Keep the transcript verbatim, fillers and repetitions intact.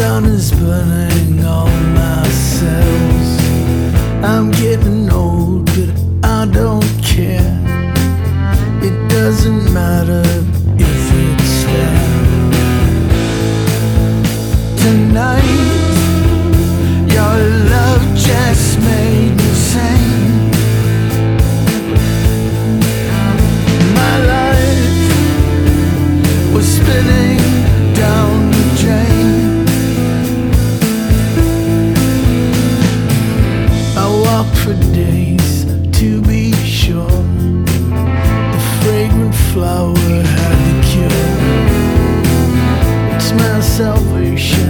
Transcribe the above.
sun is burning all my cells. I'm getting old, but I don't care. It doesn't matter if it's fair. Tonight, your love just made me sing. My life was spinning down the drain. I walked for days, to be sure. The fragrant flower had the cure. It's my salvation.